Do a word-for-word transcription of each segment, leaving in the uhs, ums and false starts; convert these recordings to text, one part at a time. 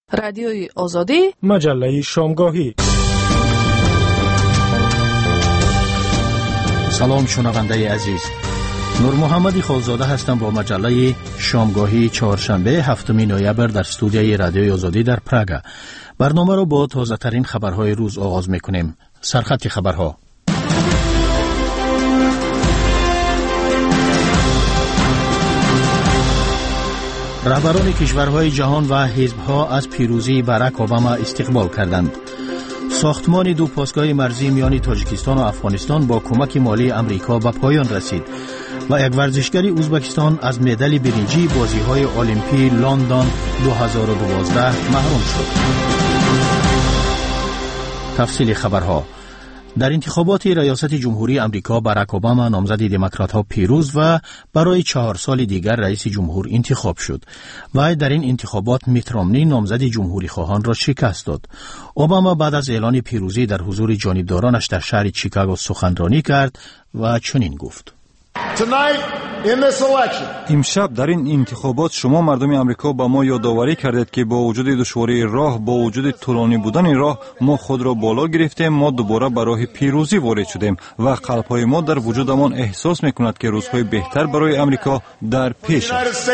رادیوی آزادی، مجله شامگاهی. سلام شنونده عزیز، نور محمدی خالزاده هستم با مجله شامگاهی چهارشنبه هفتم نوامبر در استودیوی رادیوی آزادی در پراگ. برنامه را با تازه ترین خبرهای روز آغاز میکنیم. سرخط خبرها. رهبران کشورهای جهان و حزبها از پیروزی باراک اوباما استقبال کردند. ساختمان دو پاسگاه مرزی میان تاجیکستان و افغانستان با کمک مالی امریکا به پایان رسید و یک ورزشگری ازبکستان از مدال برنجی بازی‌های المپی لندن دو هزار و دوازده محروم شد. تفصیل خبرها. در انتخابات ریاست جمهوری امریکا باراک اوباما نامزد دموکرات‌ها پیروز و برای چهار سال دیگر رئیس جمهور انتخاب شد و در این انتخابات میت رومنی نامزد جمهوری خواهان را شکست داد. اوباما بعد از اعلان پیروزی در حضور جانبدارانش در شهر شیکاگو سخنرانی کرد و چنین گفت: امشب در این انتخابات شما مردم امریکا با ما یادآوری کردید که با وجود دشواری راه، با وجود طولانی بودن راه، ما خود را بالا گرفتیم. ما دوباره به راه پیروزی وارد شدیم و قلب‌های ما در وجودمان احساس می‌کند که روزهای بهتر برای امریکا در پیش است.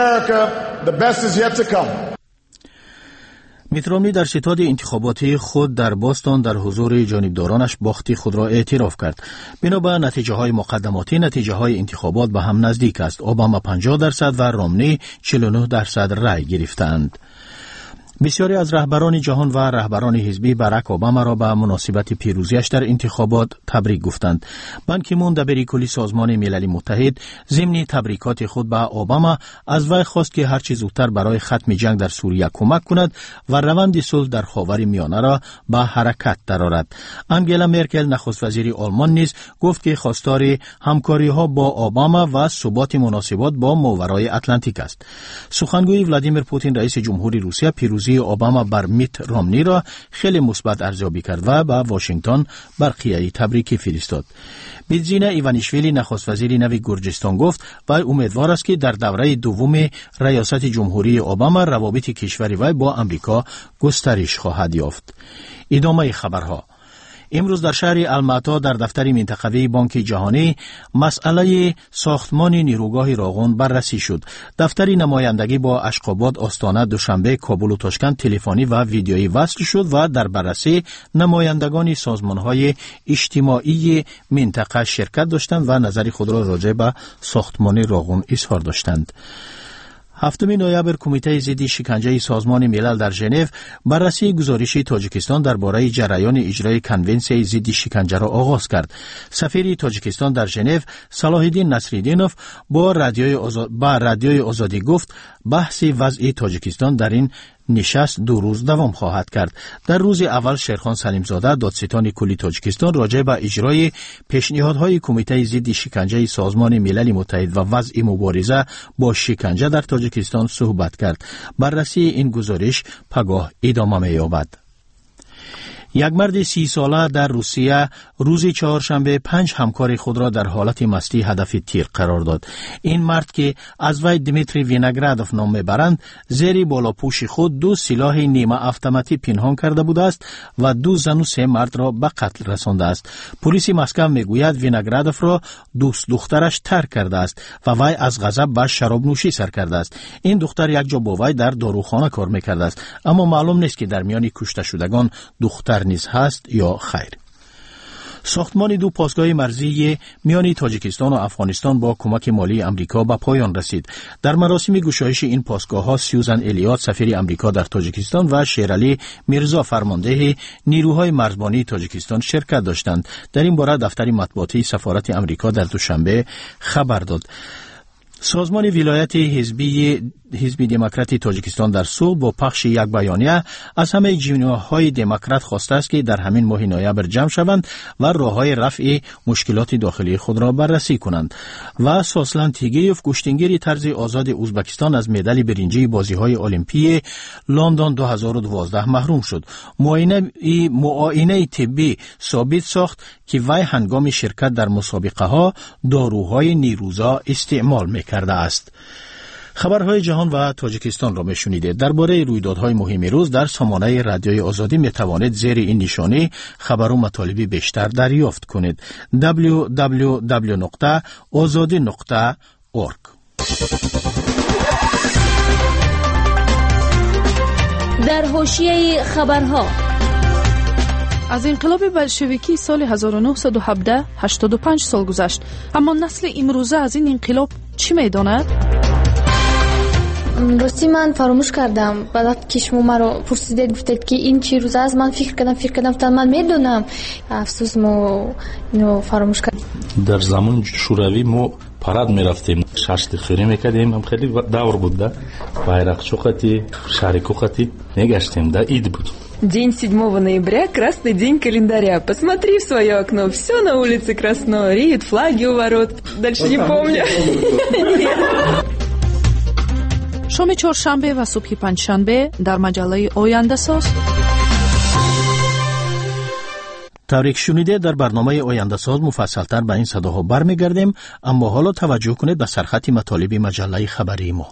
میت رومنی در ستاد انتخاباتی خود در باستون در حضور جانبدارانش باختی خود را اعتراف کرد. بنابر نتیجه های مقدماتی، نتیجه های انتخابات به هم نزدیک است. اوباما پنجاه درصد و رومنی چهل و نه درصد رای گرفتند. بسیاری از رهبران جهان و رهبران حزبی باراک اوباما را به مناسبت پیروزیش در انتخابات تبریک گفتند. بان کی مون دبیر کلی سازمان ملل متحد ضمن تبریکات خود به اوباما از وی خواست که هر چه زودتر برای ختم جنگ در سوریه کمک کند و روند صلح در خاور میانه را به حرکت درآورد. انگلا مرکل نخست وزیر آلمان نیز گفت که خواستار همکاری ها با اوباما و ثبات مناسبات با ماورای اتلانتیک است. سخنگوی ولادیمیر پوتین رئیس جمهوری روسیه پیروزی اوباما بر میت رومنی را خیلی مثبت ارزیابی کرد و به واشنگتن برقیه تبریکی فرستاد. بیدزینا ایوانیشویلی نخست وزیر نو گرجستان گفت و امیدوار است که در دوره دوم ریاست جمهوری اوباما روابط کشور وی با امریکا گسترش خواهد یافت. ادامه خبرها. امروز در شهر الماتا در دفتر منطقوی بانک جهانی مسئله ساختمان نیروگاه راغون بررسی شد. دفتر نمایندگی با اشقاباد، آستانه، دوشنبه، کابل و تاشکند تلفنی و ویدیویی وصل شد و در بررسی نمایندگان سازمان‌های اجتماعی منطقه شرکت داشتند و نظر خود را راجع به ساختمان راغون اظهار داشتند. هفتم نوامبر کمیته ضد شکنجه سازمان ملل در ژنو بررسی گزارش تاجیکستان درباره جریان اجرای کنونسیون ضد شکنجه را آغاز کرد. سفیر تاجیکستان در ژنو صلاح الدین نصرالدینوف با رادیوی آزاد با رادیوی آزادی گفت بحث وضع تاجیکستان در این نشست دو روز دوام خواهد کرد. در روز اول شیرخان سلیمزاده دادستان کلی تاجیکستان راجع به اجرای پیشنهادهای کمیته ضد شکنجه سازمان ملل متحد و وضع مبارزه با شکنجه در تاجیکستان صحبت کرد. بررسی این گزارش پگاه ادامه می‌یابد. یک مرد سی ساله در روسیه روز چهارشنبه پنج همکار خود را در حالت مستی هدف تیر قرار داد. این مرد که از وی دمیتری وینگرادوف نام میبرند زیر بالاپوش خود دو سلاح نیمه اتوماتیک پنهان کرده بوده است و دو زن و سه مرد را به قتل رسانده است. پلیس مسکو میگوید وینگرادوف را دوست دخترش ترک کرده است و وی از غضب به شراب نوشی سر کرده است. این دختر یک جا با وی در داروخانه کار میکرده است، اما معلوم نیست که در میان کشته شدگان دختر نیز هست یا خیر. ساختمان دو پاسگاه مرزی میان تاجیکستان و افغانستان با کمک مالی امریکا به پایان رسید. در مراسم گشایش این پاسگاه‌ها سیوزن الیات سفیر امریکا در تاجیکستان و شیرعلی میرزا فرمانده نیروهای مرزبانی تاجیکستان شرکت داشتند. در این باره دفتر مطبوعاتی سفارت امریکا در دوشنبه خبر داد. سازمان ولایت حزبی حزب دموکرات تاجیکستان در صلح با پخش یک بیانیه از همه جناح‌های دموکرات خواسته است که در همین ماه نوامبر جمع شوند و راه‌های رفع مشکلات داخلی خود را بررسی کنند. و ساسلان تیگیوف گشتنگیر طرز آزاد ازبکستان از مدال برنجی بازی‌های المپی لندن دو هزار و دوازده محروم شد. معاینه معاینه طبی ثابت ساخت که وی هنگام شرکت در مسابقه ها داروهای نیروزا استعمال می‌کرده است. خبرهای جهان و تاجیکستان را میشنیدید. درباره رویدادهای مهم روز در سامانه رادیوی آزادی می توانید زیر این نشانی خبر و مطالب بیشتر دریافت کنید. دبلیو دبلیو دبلیو نقطه آزادی نقطه اورگ. در حاشیه خبرها، از انقلاب بلشویکی سال هزار و نهصد و هفده هشتاد و پنج سال گذشت، اما نسل امروزه از این انقلاب چی میداند؟ راستی من فراموش کردم. بعد که شما مرا پرسیدید گفتید که این چی روز است، من فکر کردم فکر کردم تا من میدونم. افسوس ما اینو فراموش کردیم. در زمان شوروی ما پاراد میرفتیم، شاشت خیری میکردیم، هم خیلی دور بود. ده байрақчу хати шарику хати میگشتیم. ده عید بود. День седьмого ноября, красный день календаря. Посмотри в свое окно, все на улице красно, реют флаги у ворот. Дальше не помню. شام چهارشنبه و صبح پنجشنبه در مجله آینده ساز. تبریک شنیده. در برنامه آینده ساز مفصلتر به این صداها برمیگردیم، اما حالا توجه کنید به سرخط مطالب مجله خبری ما.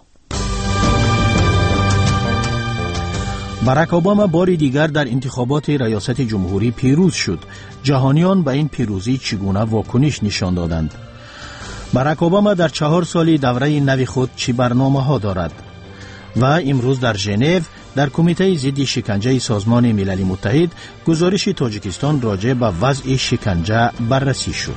باراک اوباما باری دیگر در انتخابات ریاست جمهوری پیروز شد. جهانیان به این پیروزی چگونه واکنش نشان دادند؟ باراک اوباما در چهار سالی دوره نو خود چی برنامه ها دارد؟ و امروز در ژنو در کمیته ضد شکنجه سازمان ملل متحد گزارش تاجیکستان راجع به وضع شکنجه بررسی شد.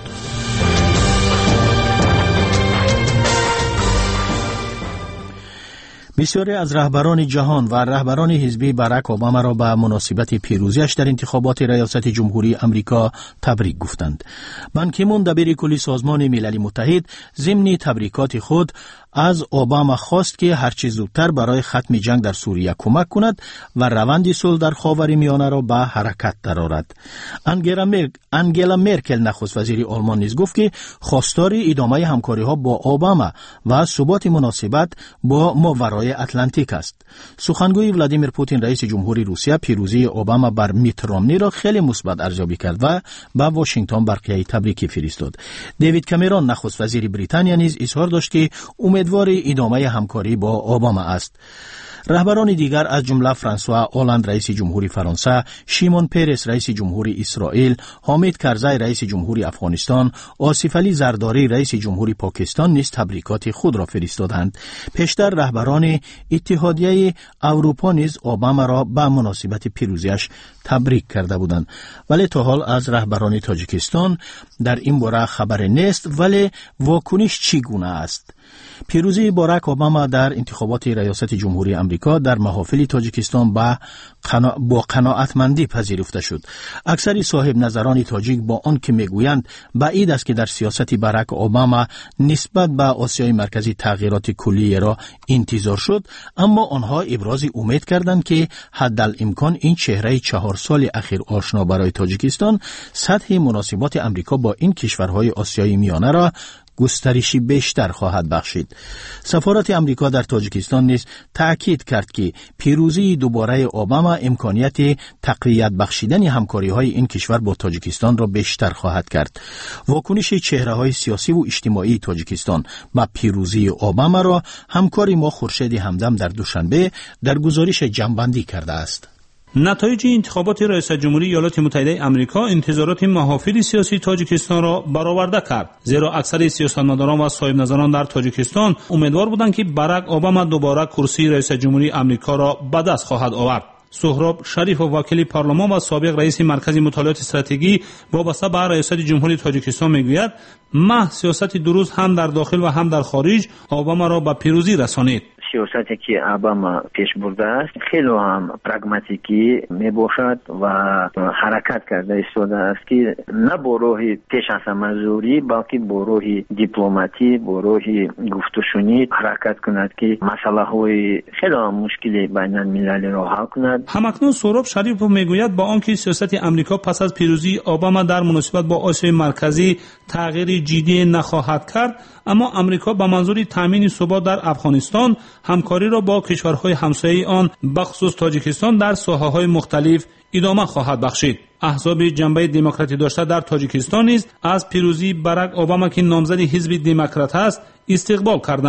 بسیاری از رهبران جهان و رهبران حزبی باراک اوباما را به مناسبت پیروزیش در انتخابات ریاست جمهوری امریکا تبریک گفتند. بان کی مون دبیر کلی سازمان ملل متحد ضمن تبریکات خود از اوباما خواست که هرچه زودتر برای ختم جنگ در سوریه کمک کند و روند صلح در خاورمیانه را به حرکت درآورد. انگلا مرکل انگلا مرکل نخست وزیر آلمان نیز گفت که خواستار ادامه همکاری‌ها با اوباما و ثبات مناسبت با ماورای اتلانتیک است. سخنگوی ولادیمیر پوتین رئیس جمهوری روسیه پیروزی اوباما بر میت رامنی را خیلی مثبت ارزیابی کرد و به واشنگتن برقیه تبریکی فرستاد. دیوید کامرون نخست وزیر بریتانیا نیز اظهار داشت که امیدوار ادامه همکاری با اوباما است. رهبران دیگر از جمله فرانسوا اولاند رئیس جمهوری فرانسه، شیمون پرس رئیس جمهوری اسرائیل، حامد کرزی رئیس جمهوری افغانستان، آصف علی زرداری رئیس جمهوری پاکستان نیز تبریکات خود را فرستادند. پیشتر رهبران اتحادیه اروپا نیز اوباما را به مناسبت پیروزیش تبریک کرده بودند، ولی تا حال از رهبران تاجیکستان در این باره خبر نیست. ولی واکنش چگونه است؟ پیروزی باراک اوباما در انتخابات ریاست جمهوری امریکا در محافل تاجیکستان با قنا... با قناعتمندی پذیرفته شد. اکثر صاحب نظران تاجیک با آن که میگویند بعید است که در سیاست باراک اوباما نسبت به آسیای مرکزی تغییرات کلی را انتظار شد، اما آنها ابراز امید کردند که حدالامکان این چهره چهار سال اخیر آشنا برای تاجیکستان سطح مناسبات امریکا با این کشورهای آسیای میانه را گسترشی بیشتر خواهد بخشید. سفارت امریکا در تاجیکستان نیز تأکید کرد که پیروزی دوباره اوباما امکانیت تقویت بخشیدن همکاری‌های این کشور با تاجیکستان را بیشتر خواهد کرد. واکنش چهره‌های سیاسی و اجتماعی تاجیکستان با پیروزی اوباما را همکار ما خورشید همدم در دوشنبه در گزارش جمع‌بندی کرده است. نتایج انتخابات ریاست جمهوری ایالات متحده آمریکا انتظارات محافل سیاسی تاجیکستان را برآورده کرد، زیرا اکثر سیاستمداران و صاحب نظران در تاجیکستان امیدوار بودند که باراک اوباما دوباره کرسی رئیس جمهوری آمریکا را به دست خواهد آورد. سهراب شریف و وکیل پارلمان و سابق رئیس مرکز مطالعات استراتژی وابسته به ریاست جمهوری تاجیکستان میگوید محض سیاست درست هم در داخل و هم در خارج اوباما را به پیروزی رسانید. سیاستی که اوباما پیش برده است خیلی هم پراگماتیکی می باشد و حرکت کرده ایستاده است که نه با راه پیش از منظوری بلکه با راه دیپلماتی با راه گفتگوشنی حرکت کند که مسئله های خیلی هم مشکلی بین المللی را حل کند. همکنون سهراب شریف میگوید با آنکه سیاست امریکا پس از پیروزی اوباما در مناسبت با آسیای مرکزی تغییر جدی نخواهد کرد، اما امریکا به منظور تامین ثبات در افغانستان همکاری را با کشورهای همسایه آن بخصوص تاجیکستان در ساحه‌های مختلف ادامه خواهد بخشید. احزاب جنبه دموکراتی داشته در تاجیکستان نیز از پیروزی باراک اوباما که نامزد حزب دموکرات است استقبال کردند.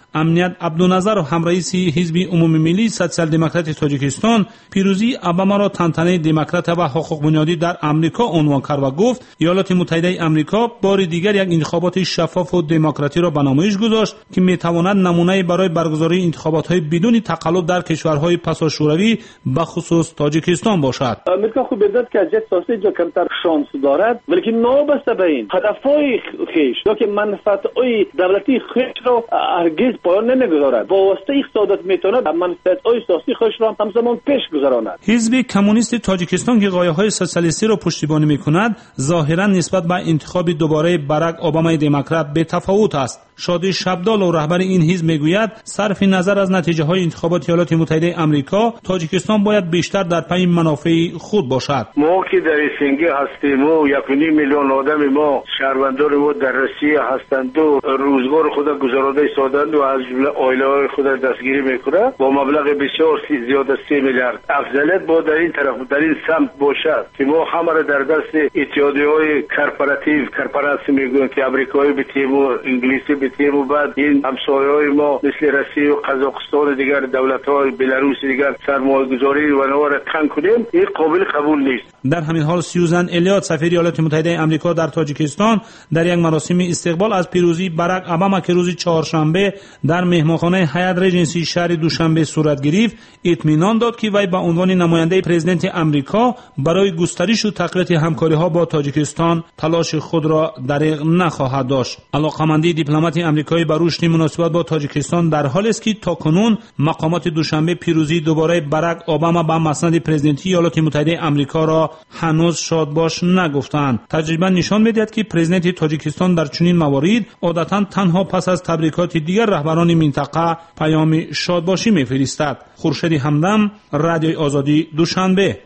امنیت عبدالنظر و همرئیس حزب عمومی ملی سوسیال دموکرات تاجیکستان پیروزی اوباما را تنتنه دموکرات و حقوق بنیادی در امریکا عنوان کرد و گفت ایالات متحده امریکا بار دیگر یک انتخابات شفاف و دموکراتی را به نمایش گذاشت که میتواند نمونه برای برگزاری انتخابات‌های بدون تقلب در کشورهای پسا شوروی به خصوص تاجیکستان باشد. امریکا خوب بدید که از یک سیاسی جو کمتر شانس دارد ولی نابسته به این هدفهای خیش یا که منفعت‌های دولتی خیش را هرگز پایان نمیگذارد. با واسطه اقتصادات میتواند منفعت‌های سیاسی خیش را همزمان پیش گذراند. حزب کمونیست تاجیکستان که غایه‌های سوسیالیستی را پشتیبانی می‌کند ظاهراً نسبت به انتخاب دوباره باراک اوباما دموکرات به تفاوت است. شادی شبدال و رهبر این حزب میگوید صرف نظر از نتیجه‌های انتخابات ایالات متحده آمریکا تاجیکستان باید بیشتر در پی منافع خود باشد. ما که در سنگی هستیم و یک و نیم میلیون آدم ما شهروندان ما در روسیه هستند و روزگار خود گذرانده سادند و از عائله‌های خود دستگیری میکنند با مبلغ بسیار زیاد از سه میلیارد. افضلیت با در این طرف در این سمت باشد که ما همه را در دست اتحادیه‌های کارپوراتیو کارپوراسیون میگویند که آمریکایی بتیم و انگلیسی بتیم و بعد این همسایه‌های ما مثل روسیه و قزاقستان و دیگر دولت‌های بلاروس دیگر سرمایه‌گذاری و نوار تنگ کنیم این قابل قبول نیست. در همین حال سیوزن الیات سفیر ایالات متحده آمریکا در تاجیکستان در یک مراسم استقبال از پیروزی باراک اوباما که روز چهارشنبه در مهمانخانه هیات ریجنسی شهر دوشنبه صورت گرفت اطمینان داد که وی به عنوان نماینده پرزیدنت آمریکا برای گسترش و تقویت همکاری‌ها با تاجیکستان تلاش خود را دریغ نخواهد داشت. علاقه‌مندی دیپلمات آمریکایی بر رشد مناسبات با تاجیکستان در حالی است که تاکنون مقامات دوشنبه پیروزی دوباره باراک اوباما به مسند پرزیدنتی ایالات متحده آمریکا را هنوز شادباش نگفتند. تجربه نشان می‌دهد که پرزیدنت تاجیکستان در چنین موارد عادتاً تنها پس از تبریکات دیگر رهبران منطقه پیام شادباشی می‌فرستد. خورشید همدم، رادیوی آزادی، دوشنبه.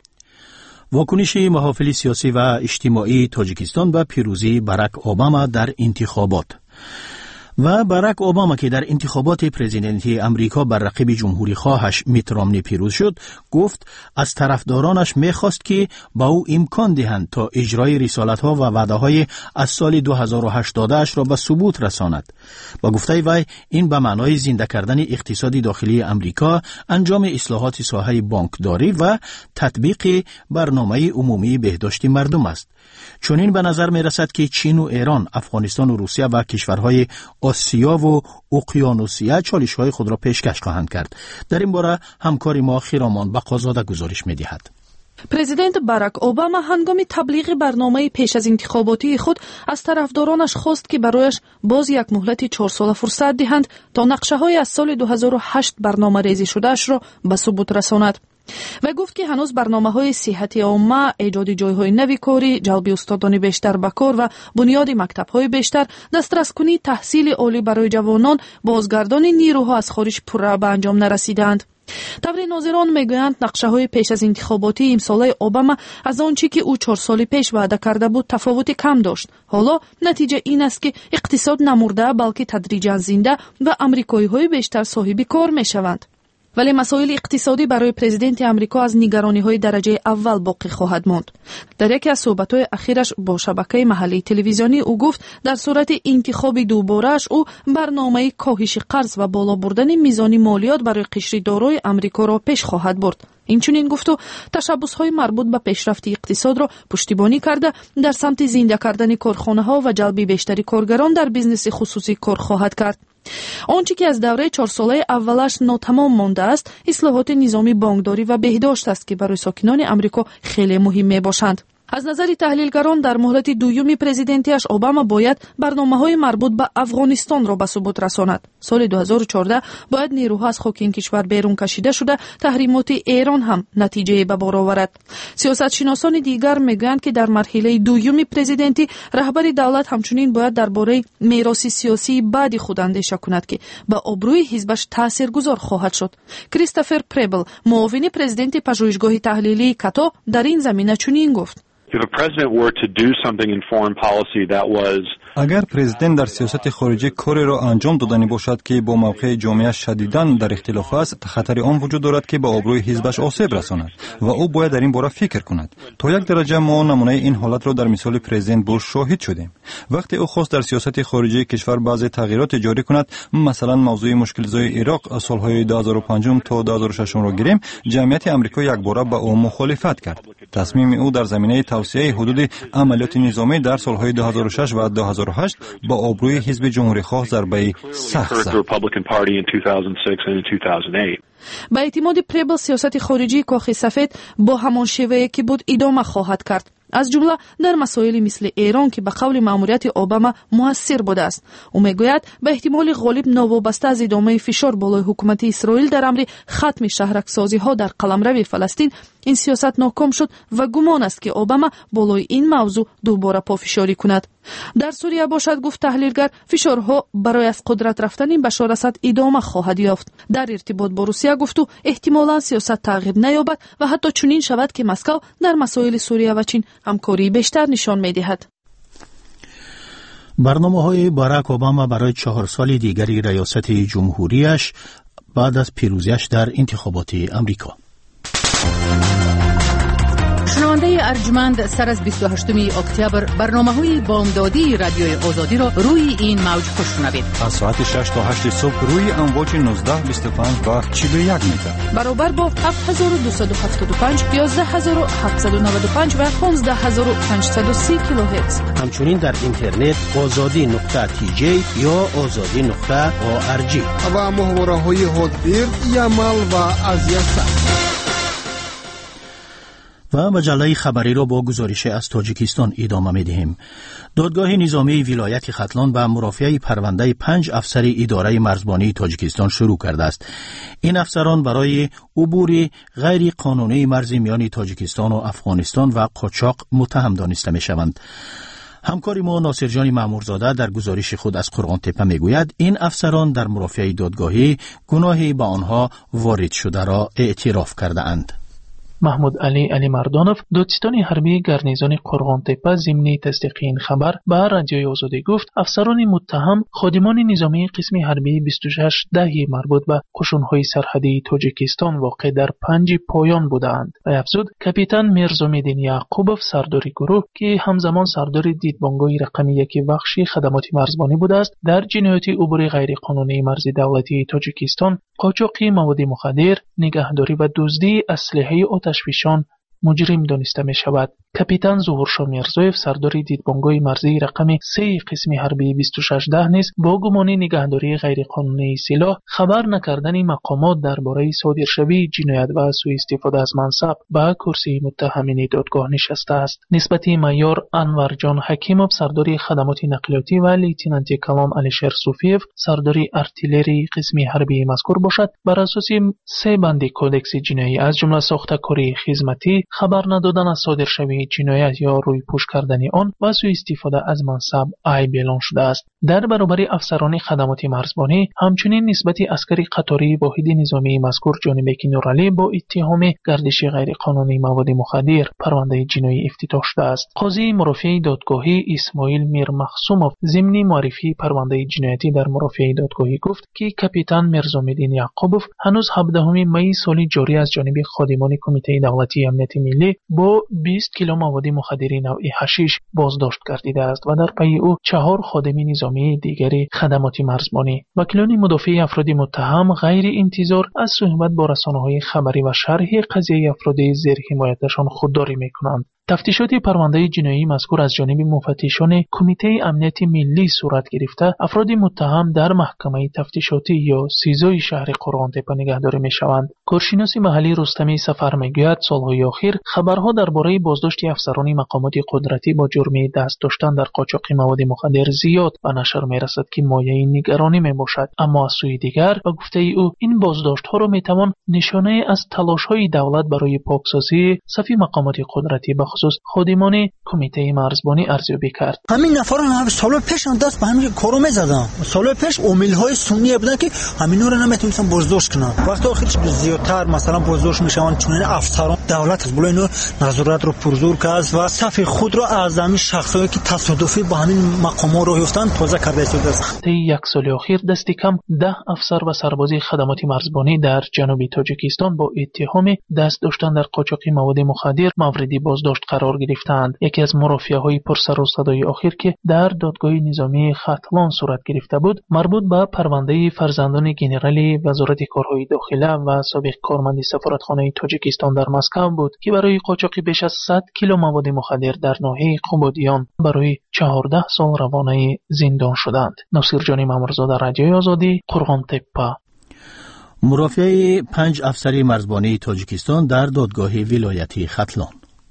واکنش محافل سیاسی و اجتماعی تاجیکستان به پیروزی باراک اوباما در انتخابات. و باراک اوباما که در انتخابات پرزیدنتی امریکا بر رقیب جمهوری خواهش میت رامنی پیروز شد، گفت از طرفدارانش میخواست که با او امکان دهند تا اجرای رسالت‌ها و وعده‌های از سال دو هزار و هشت اش را به ثبوت رساند. با گفته وی این به معنای زنده کردن اقتصاد داخلی امریکا، انجام اصلاحات ساحه بانکداری و تطبیق برنامه عمومی بهداشت مردم است. چنین به نظر می رسد که چین و ایران، افغانستان و روسیه و کشورهای آسیا و اقیانوسیه چالش‌های خود را پیشکش خواهند کرد. در این باره همکار ما خیرامان بقازاده گزارش می دهد. پرزیدنت باراک اوباما هنگام تبلیغ برنامه پیش از انتخاباتی خود از طرفدارانش خواست که برایش باز یک مهلت چهار ساله فرصت دهند تا نقشه‌های از سال دو هزار و هشت برنامه ریزی شده‌اش را به ثبوت رساند. و گفت که هنوز برنامه‌های صحت عامه، ایجاد جای‌های نوی کاری، جلب استادان بیشتر به کار و بنیاد مکتب‌های بیشتر، دسترس کنی تحصیل عالی برای جوانان، بازگردان نیروها از خارج پورا به انجام نرسیدند. تبر ناظران میگویند نقشه‌های پیش از انتخاباتی امساله اوباما از آنچه که او چهار سال پیش وعده کرده بود تفاوت کم داشت. حالا نتیجه این است که اقتصاد نمرده بلکه تدریجاً زنده و آمریکایی‌های بیشتر صاحب کار میشوند. ولی مسائل اقتصادی برای پرزیدنت آمریکا از نگرانی‌های درجه اول باقی خواهد ماند. در یکی از صحبت‌های اخیرش با شبکه محلی تلویزیونی او گفت در صورت انتخاب دوباره‌اش او برنامه کاهش قرض و بالا بردن میزان مالیات برای قشر دارای آمریکا را پیش خواهد برد. اینچنین گفت و تشبس‌های مربوط به پیشرفت اقتصاد را پشتیبانی کرده در سمت زنده کردن کارخانه‌ها و جلب بیشتری کارگران در بیزنس خصوصی کار خواهد کرد. آنچه که از دوره چهار ساله اولش ناتمام مانده است، اصلاحات نظامی بانکداری و بهداشت است که برای ساکنان آمریکا خیلی مهم میباشند. از نظر تحلیلگران در مهلت دوم پرزیدنتیش اوباما باید برنامه‌های مربوط به افغانستان را به ثبوت رساند. سال دو هزار و چهارده باید نیروها از خاک این کشور بیرون کشیده شده تحریمات ایران هم نتیجه به بار آورد. سیاستشناسان دیگر میگویند که در مرحله دوم پرزیدنتی رهبر دولت همچنین باید درباره میراث سیاسی بعد خود اندیشه کند که به آبروی حزبش تاثیرگذار خواهد شد. کریستوفر پریبل، معاون پرزیدنت پژوهشگاه تحلیلی کاتا، در این زمینه چنین گفت: If a president were to do something in foreign policy that was اگر پرزیدنت در سیاست خارجی کاری را انجام دادنی باشد که با موقع جامعه شدیداً در اختلاف است، خطر آن وجود دارد که به آبروی حزبش آسیب رساند و او باید در این باره فکر کند. تا یک درجه ما نمونه این حالت را در مثال پرزیدنت بوش شاهد شدیم. وقتی او خواست در سیاست خارجی کشور بعضی تغییرات جاری کند، مثلا موضوع مشکل‌زای عراق سالهای دو هزار و پنج تا دو هزار و شش را گیریم، جمعیت آمریکا یک باره به او مخالفت کرد. تصمیم او در زمینه توسعه حدود عملیات نظامی در سالهای دو هزار و شش و دو هزار و هشت با آبروی حزب جمهوری‌خواه ضربه سخت زد. با اعتماد پریبل سیاست خارجی کاخ سفید با همان شیوهی که بود ادامه خواهد کرد، از جمله در مسائلی مثل ایران که به قول ماموریت اوباما موثر بوده است. او میگوید به احتمال غالب نوابسته از ادامه فشار بالای حکومت اسرائیل در امر ختم شهرکسازی ها در قلمرو فلسطین این سیاست ناکام شد و گمان است که اوباما بالای این موضوع دوباره پافشاری کند. در سوریه باشد، گفت تحلیلگر، فشارها برای از قدرت رفتن بشار اسد ادامه خواهد یافت. در ارتباط با روسیه گفت او احتمالاً سیاست تغییر نیابد و حتی چنین شود که مسکو در مسائل سوریه و چین همکاری بیشتر نشان می‌دهد. برنامه‌های باراک اوباما برای چهار سال دیگری ریاست جمهوریش بعد از پیروزیش در انتخابات آمریکا. شنونده ارجمند، سر از بیست و هشتم اکتبر برنامه‌های بامدادی رادیوی آزادی را روی این موج بشنوید. از ساعت شش تا هشت صبح روی امواج نوزده بیست و پنج و چهل و یک متر برابر با هفت هزار و دویست و هفتاد و پنج، یازده هزار و هفتصد و نود و پنج و پانزده هزار و پانصد و سی کیلوهرتز. همچنین در اینترنت آزادی نقطه تی جی یا آزادی نقطه او ار جی و محوره‌های هاتبیر، یمل و ازیسا. و مجله خبری را با گزارش از تاجیکستان ادامه می‌دهیم. دادگاه نظامی ولایت ختلان به مرافعه پرونده پنج افسر اداره مرزبانی تاجیکستان شروع کرده است. این افسران برای عبور غیر قانونی مرز میان تاجیکستان و افغانستان و قاچاق متهم دانسته می‌شوند. همکار ما ناصر جان مامورزاده در گزارش خود از قرغان تپه میگوید این افسران در مرافعه دادگاهی گناهی به آنها وارد شده را اعتراف کرده اند. محمود علی علی مردانов دادستان حربی گارنیزون قرغان تپه ضمن تصدیق این خبر به رادیوی آزادی گفت افسران متهم خادمان نظامی قسم حربی بیست و شش دهی مربوط به قشون‌های سرحدی تاجیکستان واقع در پنج پایان بودند و افزود کاپیتان میرزامدین یعقوبов سرداری گروه که همزمان سردار دیدبانگاه رقم یک بخش خدمات مرزبانی بوده است در جنایات عبور غیرقانونی مرز دولتی تاجیکستان، قاچاق مواد مخدر، نگهداری و دزدی اسلحه آتشفشان مجرم دانسته می شود. کاپیتان ظهورشاه میرزایف سردار دیدبانگاه مرزی رقم سه قسم حربی بیست و شش ده نیز با گمان نگهداری غیرقانونی سلاح، خبر نکردن مقامات درباره صادرشوی جنایت و سوء استفاده از منصب به کرسی متهمین دادگاه نشسته است. نسبت معیار انور جان حکیمov سردار خدمات نقلیاتی و لیتنانت کلان علیشیر صوفیف سردار ارتیلری قسم حربی مذکور باشد بر اساس سه بند کودکس جنایی از جمله ساختکاری خدمتی، خبر ندادن از صادرشوی جنایت یا روی پوش کردن آن و سوء استفاده از منصب عیب اعلام شده است. در برابر افسران خدمات مرزبانی همچنین نسبت عسکری قطاری واحد نظامی مذکور جانبک نورعلی با اتهام گردش غیرقانونی مواد مخدر پرونده جنایی افتتاح شده است. قاضی مرافع دادگاهی اسماعیل میرمخصومov ضمن معرفی پرونده جنایتی در مرافع دادگاهی گفت که کاپیتان میرزامدین یعقوبov هنوز هفدهم می سال جاری از جانب خادمان کمیته دولتی امنیت ملی با بیست کیلو مواد مخدر نوع حشیش بازداشت گردیده است و در پی او چهار خادم نظامی دیگری خدمات مرزبانی. وکیلان مدافع افراد متهم غیر انتظار از صحبت با رسانه‌های خبری و شرح قضیه افراد زیر حمایتشان خودداری می‌کنند. تفتیشات پرونده جنایی مذکور از جانب مفتشان کمیته امنیت ملی صورت گرفته افراد متهم در محکمه تفتیشاتی یا سیزای شهر قرغان تپه نگهداری می‌شوند. کارشناس محلی رستمی سفر میگوید سالهای اخیر خبرها درباره بازداشت افسران مقامات قدرتی با جرم دست داشتن در قاچاق مواد مخدر زیاد به نشر میرسد که مایه نگرانی میباشد. اما از سوی دیگر به گفته او این بازداشت‌ها را میتوان نشانه از تلاش‌های دولت برای پاکسازی صف مقامات قدرتی به بخصوص خادمان کمیته مرزبانی ارزیابی کرد. همین نفران هم سال پیش دست به همین کارو می‌زدن. سال پیش امیل‌های سنی بودن که همینا رو نمیتونستن بازداشت کنن. وقتی آخرش زیادتر مثلا بازداشت میشن چون افسران دولت از بالای نظارت رو پرزور کرد و صف خود رو از همین شخصایی که تصادفی با همین مقام‌ها رو یافتن تازه کرده شده است. طی یک سال اخیر دستی کم ده افسر و سربازی خدمات مرزبانی در جنوبی تاجیکستان با اتهام دست داشتن در قاچاق مواد مخدر موردی بازداشت قرار گرفتند. یکی از مرافعه‌های پرسر و صدای اخیر که در دادگاه نظامی ختلان صورت گرفته بود مربوط به پرونده فرزندان ژنرال وزارت کارهای داخله و سابق کارمند سفارتخانه تاجیکستان در مسکو بود که برای قاچاق بیش از صد کیلو مواد مخدر در ناحیه قبادیان برای چهارده سال روانه زندان شدند. ناصر جانی مامورزاده، رادیوی آزادی، قرغان تپه. مرافعه پنج افسری مرزبانی تاجیکستان در دادگاه ولایتی ختلان.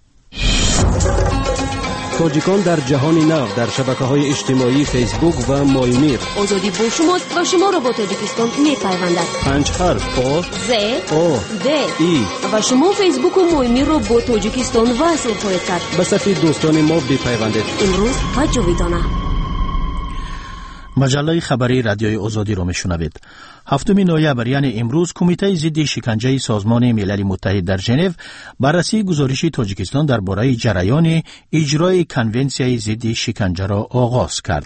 تاجیکان در جهان نو در شبکه‌های اجتماعی فیسبوک و مایمیر. آزادی با شماست و شما را با تاجیکستان می‌پیوندد. پنج حرف آ ز آ د ای و شما فیسبوک و مایمیر را با تاجیکستان وصل خواهید کرد. به صفحه دوستان ما بپیوندید. امروز و جاویدانه. مجله خبری رادیوی آزادی را میشنوید. هفتم نوامبر یعنی امروز کمیته ضد شکنجه سازمان ملل متحد در ژنو بررسی گزارش تاجیکستان درباره جریان اجرای کنونسیون ضد شکنجه را آغاز کرد.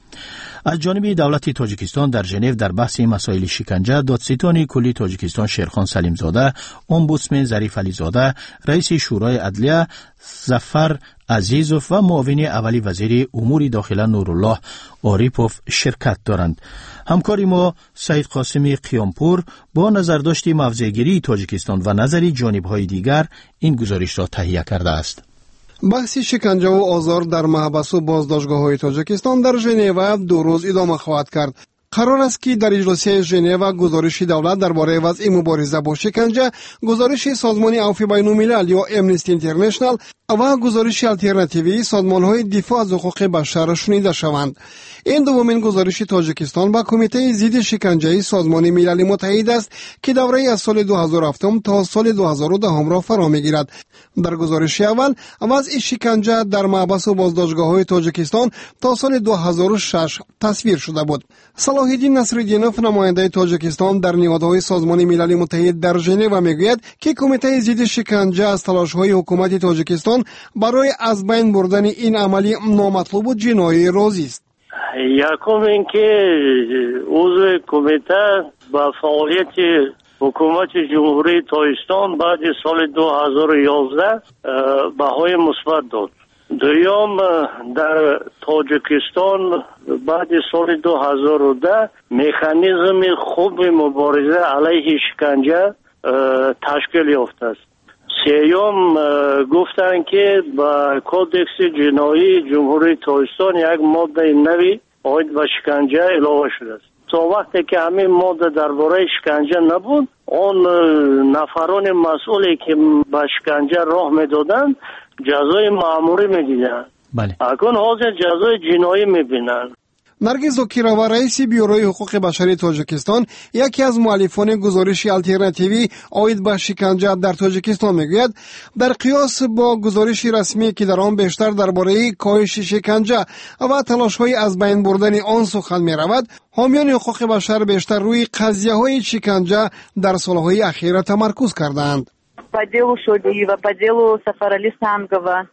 از جانب دولت تاجیکستان در ژنو در بحث مسائل شکنجه دادستان کلی تاجیکستان شیرخان سلیم زاده، امبودسمن ظریف علی زاده، رئیس شورای عدلیه ظفر عزیزوف و معاون اولی وزیر امور داخله نورالله عاریپوف شرکت دارند. همکاری ما سعید قاسمی قیامپور با نظرداشت موضع‌گیری تاجیکستان و نظری جانب‌های دیگر این گزارش را تهیه کرده است. بحث شکنجه و آزار در محبس و بازداشتگاه‌های تاجیکستان در ژنو دو روز ادامه خواهد کرد. قرار است که در اجلاس ژنو گزارش دولت درباره وضع مبارزه با شکنجه، گزارش سازمان عفو بین‌الملل یا امنستی اینترنشنال و گزارش آلترناتیوی سازمان‌های دفاع از حقوق بشر شنیده شوند. این دومین گزارش تاجیکستان با کمیته ضد شکنجه سازمان ملل متحد است که دوره از سال دو هزار و هفت تا سال دو هزار و ده را فرا می‌گیرد. در گزارش اول وضع شکنجه در محبس و بازداشتگاه‌های تاجیکستان تا سال دو هزار و شش تصویر شده بود. صلاح الدین نصرالدینوف نماینده تاجیکستان در نهادهای سازمان ملل متحد در ژنو میگوید که کمیته ضد شکنجه از تلاش‌های حکومت تاجیکستان برای از بین بردن این عملی نامطلوب و جنایی راضی است. یکم اینکه عضو کمیته با فعالیت حکومت جمهوری تاجیکستان بعد سال دو هزار و یازده بهای مثبت داد. دوم در تاجیکستان بعد سال دو هزار و ده مکانیزم خوب مبارزه علیه شکنجه تشکیل یافته است. سیوم گفتن که با کودکس جنایی جمهوری تاجیکستان یک ماده نوی عاید به شکنجه علاوه شده است. تا وقتی که همین ماده درباره شکنجه نبود، آن نفران مسئولی که به شکنجه راه میدادند جزای مأموری میدیدند. بله. اکنون حاضر جزای جنایی میبینند. نرگس زاکیرова رئیس بیوروی حقوق بشری تاجیکستان یکی از مؤلفان گزارش آلترناتیوی عاید به شکنجه در تاجیکستان میگوید در قیاس با گزارش رسمی که در آن بیشتر درباره کاهش شکنجه و تلاش‌های از بین بردن آن سخن می‌رود، حامیان حقوق بشر بیشتر روی قضیه‌های شکنجه در سال‌های اخیر تمرکز کردند. По делу Шодии و по делу Сафарали Сангова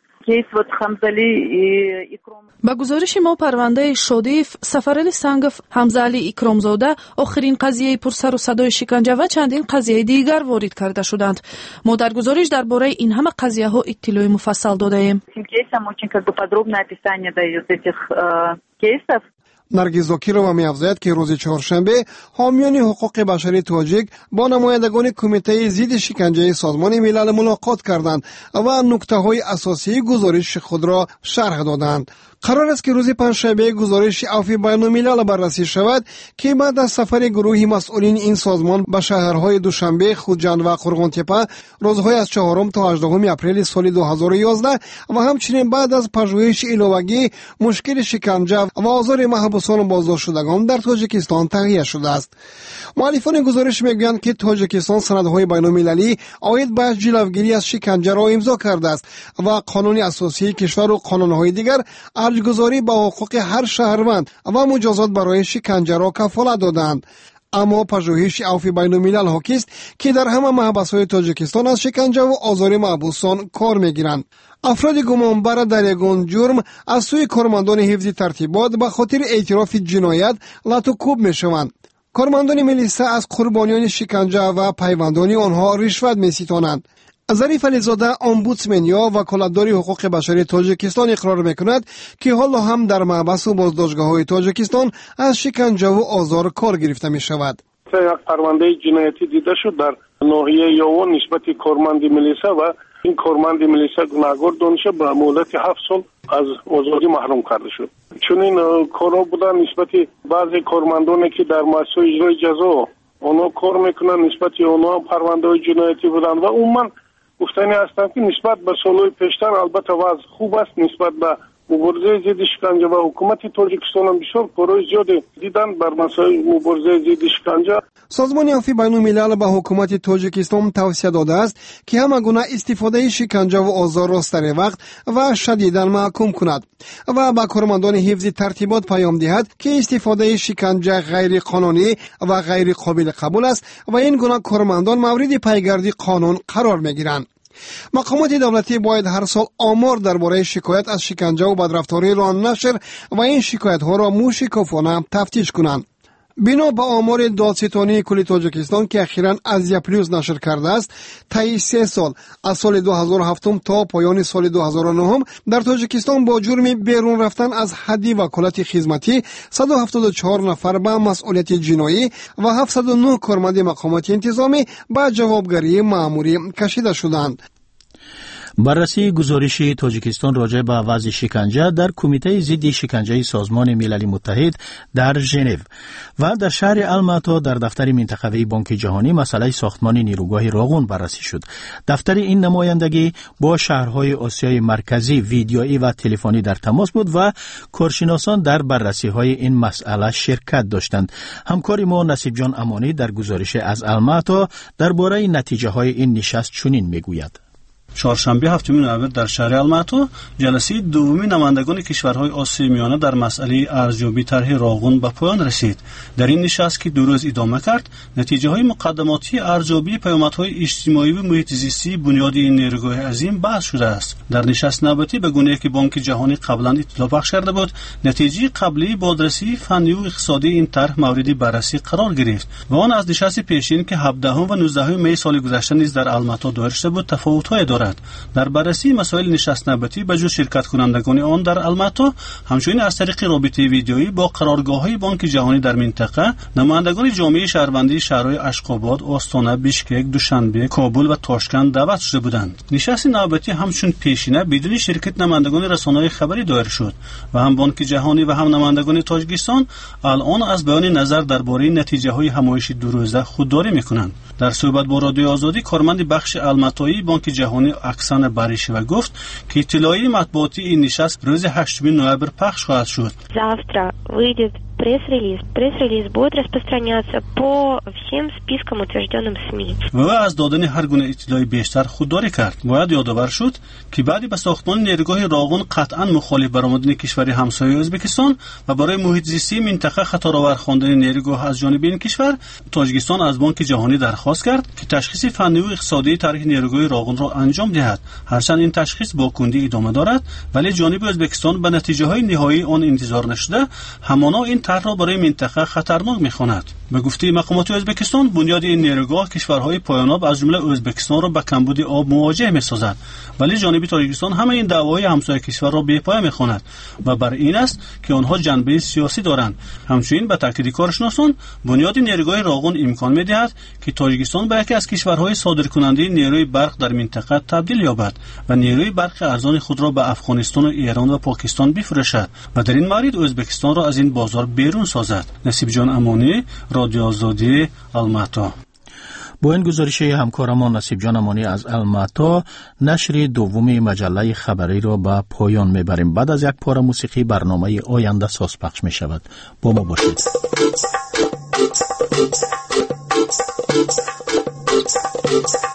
با گزارش ما پرونده شودیف، سفرعلی سنگف، حمزه‌علی اکرامزاده آخرین قضیه پرسر و صدای شکنجه و چندین قضیه دیگر وارد کرده شدند. ما در گزارش درباره این همه قضیه ها اطلاع مفصل داده ایم. نرگس زاکیرова می‌افزاید که روز چهارشنبه حامیان حقوق بشری تاجیک با نمایندگان کمیته ضد شکنجه سازمان ملل ملاقات کردند و نکته‌های اساسی گزارش خود را شرح دادند. قرار است که روز پنجشنبه گزارش عفو بین‌الملل بررسی شود که بعد از سفر گروهی مسئولین این سازمان به شهرهای دوشنبه، خوجند و قرغن‌تپه روزهای از چهارم تا هجدهم اپریل سال دو هزار و یازده و همچنین بعد از پژوهش علاوگی مشکل شکنجه و آزار محبوسان بازداشت شدگان در تاجیکستان تهیه شده است. مؤلفان گزارش میگویند که تاجیکستان سندهای بین‌المللی عاید به جلوگیری از شکنجه را امضا کرده است و قانون اساسی کشور و قانون‌های دیگر ارجگذاری به حقوق هر شهروند و مجازات برای شکنجه را کفالت دادند. اما پژوهش عفو بین‌الملل حاکی است که در همه محبس‌های تاجیکستان از شکنجه و آزار محبوسان کار می‌گیرند. افراد گمانبر در یگان جرم از سوی کارمندان حفظ ترتیبات به خاطر اعتراف جنایت لطوکوب می‌شوند. کارمندان ملیسا از قربانیان شکنجه و پیوندان آنها رشوت می‌ستانند. ظریف علیزاده امبودسمن یا وکالتدار حقوق بشری تاجیکستان اقرار میکند که حالا هم در محبس و بازداشتگاه‌های تاجیکستان از شکنجه و آزار کار گرفته می شود. یک پرونده جنایتی دیده شد در ناحیه یاون نسبت کارمند ملیسا و این کارمند ملیسا گناهکار دانسته به مهلت هفت سال از آزادی محروم کرده شد. چون این کارا بودن نسبت بعضی کارمندانی که در مؤسسه اجرای جزا اونا کار میکنن، نسبت اونا پرونده جنایتی بودن و عموما گفتنی هستند که نسبت به سالهای پیشتر البته وضع خوب است. نسبت به مبارزه ضد شکنجه و حکومت تاجیکستان هم بسیار کارهای زیادی دیدن بر مسائل مبارزه ضد شکنجه. سازمان عفو بین‌الملل به حکومت تاجیکستان توصیه داده است که همه گونه استفاده شکنجه و آزار را سر وقت و شدیداً محکوم کند و به کارمندان حفظ ترتیبات پیام دهد که استفاده شکنجه غیر قانونی و غیر قابل قبول است و این گونه کارمندان مورد پیگیری قانون قرار می‌گیرند. مقامات دولتی باید هر سال آمار درباره شکایت از شکنجه و بدرفتاری را نشر و این شکایت ها را موشکافانه تفتیش کنند. بنا به آمار دادستانی کل تاجیکستان که اخیراً ازیا پلیوز نشر کرده است، طی سه سال از سال دو هزار و هفت تا پایان سال دو هزار و نه در تاجیکستان با جرم بیرون رفتن از حد وکالت خدمتی صد و هفتاد و چهار نفر به مسئولیت جنایی و هفتصد و نه کارمند مقامات انتظامی به جوابگری مأموری کشیده شدند. بررسی گزارش تاجیکستان راجع به وضع شکنجه در کمیته ضد شکنجه سازمان ملل متحد در ژنو و در شهر الماتا در دفتر منطقوی بانک جهانی مسئله ساختمان نیروگاه راغون بررسی شد. دفتر این نمایندگی با شهرهای آسیای مرکزی ویدیویی و تلفنی در تماس بود و کارشناسان در بررسی های این مسئله شرکت داشتند. همکار ما نصیب جان امانی در گزارش از الماتا درباره نتیجه های این نشست چنین میگوید. چهارشنبه هفتم نوامبر در شهر الماتا جلسه دومی نمایندگان کشورهای آسیای میانه در مسئله ارزیابی طرح راغون به پایان رسید. در این نشست که دو روز ادامه کرد، نتیجه های مقدماتی ارزیابی پیامدهای اجتماعی و محیط زیستی بنیاد این نیروگاه عظیم بحث شده است. در نشست نوبتی به گونه‌ای که بانک جهانی قبلا اطلاع بخش کرده بود، نتیجه قبلی بازرسی فنی و اقتصادی این طرح مورد بررسی قرار گرفت و آن از نشست پیشین که هفدهم و نوزدهم می سال گذشته نیز در الماتا دایر شده بود تفاوت‌های دارد. در بررسی مسائل نشست نوبتی به جز شرکت کنندگان آن در الماتا، همچنین از طریق رابطه ویدیویی با قرارگاه‌های بانک جهانی در منطقه، نمایندگان جامعه شهروندی شهرهای اشخاباد، آستانه، بیشکک، دوشنبه، کابل و تاشکند دعوت شده بودند. نشست نوبتی همچون پیشینه بدون شرکت نمایندگان رسانه‌های خبری دایر شد و هم بانک جهانی و هم نمایندگان تاجیکستان الان از بیان نظر درباره نتیجه‌های همایش دو روزه خودداری می‌کنند. در صحبت با رادیو آزادی، کارمند بخش الماتایی بانک جهانی اکسان باریشوا گفت که اطلاعیه مطبوعاتی این نشست روز هشتم نوامبر پخش خواهد شد. Завтра выйдет пресс-релиз. Пресс-релиз будет распространяться по всем спискам, утвержденным СМИ. و از دادن هر گونه اطلاعی بیشتر خودداری کرد. باید یادآور شد که بعد به ساختمان نیروگاه راغون قطعاً مخالف برآمدن کشور همسایه ازبکستان و برای محیط زیستی منطقه خطرآور خواندن نیروگاه از جانب این کشور، تاجیکستان از بانک جهانی درخواست کرد که تشخیص فنی و اقتصادی طرح نیروگاه راغون را انجام دهد. هرچند این تشخیص با کندی ادامه دارد، ولی جانب ازبکستان به نتیجه های نهایی آن انتظار نشده، همانا این طرح را برای منطقه خطرناک می‌خواند. به گفته مقامات ازبکستان، بنیاد این نیروگاه کشورهای پایان‌آب از جمله ازبکستان را با کمبود آب مواجه می‌سازد، ولی جانب تاجیکستان همه این دعواهای همسایه کشور را بی‌پایه می‌خواند و بر این است که آنها جنبه سیاسی دارند. همچنین به تاکید کارشناسان، بنیاد نیروگاه راغون امکان می‌دهد که تاجیکستان به یکی از کشورهای صادرکننده نیروی برق در منطقه تبدیل یابد و نیروی برق ارزان خود را به افغانستان و ایران و پاکستان بفروشد و در این مورد ازبکستان را از این بازار بیرون سازد. نصیب جان امانی، رادیو آزادی، الماتا. با این گزارش همکارمان نصیب جان امانی از الماتا، نشر دومی مجله خبری را به پایان میبریم. بعد از یک پاره موسیقی برنامه آینده ساز پخش می شود. با ما باشید.